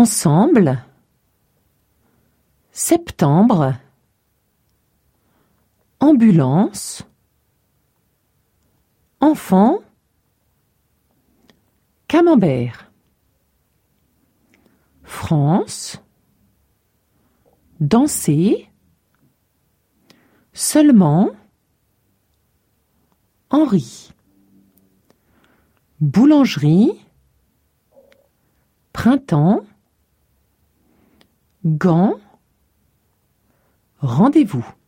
ensemble, septembre, ambulance, enfant, camembert, France, danser, seulement, Henri, boulangerie, printemps, gants, rendez-vous.